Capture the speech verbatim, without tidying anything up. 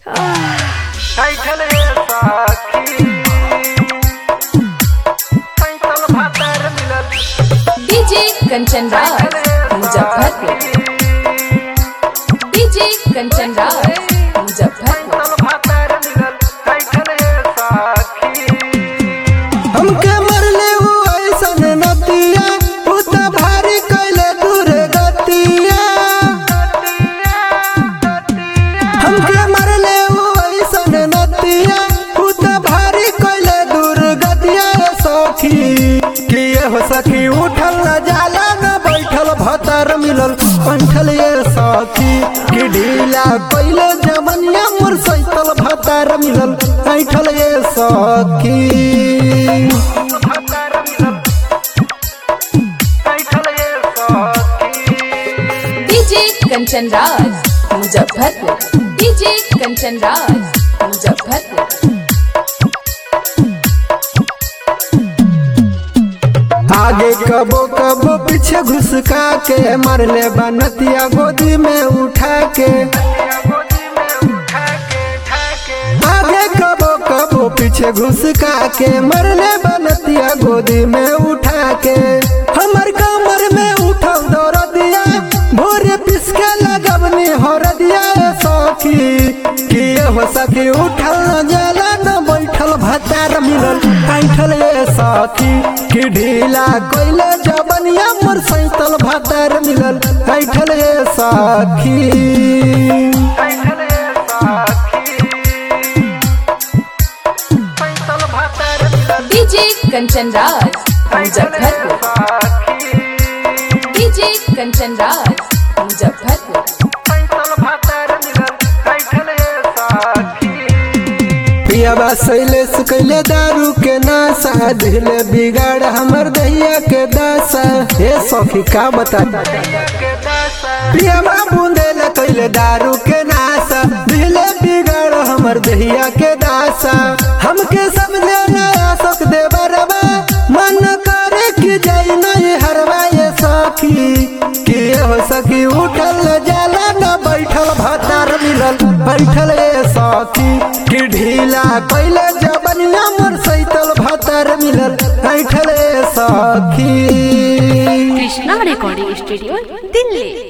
DJ Kanchan Raj Muzaffarpur. DJ Kanchan Raj Muzaffarpur. हमके मरले वो ऐसन नतिया उतना भारी कैले दूर गतिया। हमके मरले वो ऐसन नतिया उतना भारी कैले दूर गतिया। सखी किए हो सखी उठल न जाला न बैठल भतर मिलल पंठल ये सखी कि ढीला कैले जमनिया मोर सैतल भतर मिलल ऐठल ये सखी। डीजे कंचन राज मुजफ्फरपुर। डीजे कंचन राज मुजफ्फरपुर। आगे कबो कबो पीछे घुसका के मरले बनतिया गोदी में उठा के। आगे कबो कबो पीछे घुसका के मरले बनतिया गोदी में उठा के। हमर कमर में उठल दौड़ दिया भोरे पिसके लगवनी हर दिया। सखी किए हो सखी उठल न जाला न बैठल भतार मिलल ऐठल ये सखी कि ढीला कोइले जबनिया मोर सैतल भतार मिलल ऐठल ये सखी। डीजे कंचन राज मुजफ्फरपुर। डीजे कंचन राज मुजफ्फरपुर। पियाबा शैलेश कैले दारू के नासा ढीले बिगाड़ हमर दहिया के दासा। हे सखी का बता पियाबा बूंदेल कैले दारू के नासा ढीले बिगाड़ हमर दहिया के दासा। हमके समझे नया सक दे बरबा मन करे कि जाई नहीं हरवा ये सखी किए हो सखी उठल जाला न बैठल भतार मिलल बैठल ये सखी कि ढीला कैले जबनिया मोर सैतल भतार मिलल ऐठल ये सखी। Krishna recording studio Delhi.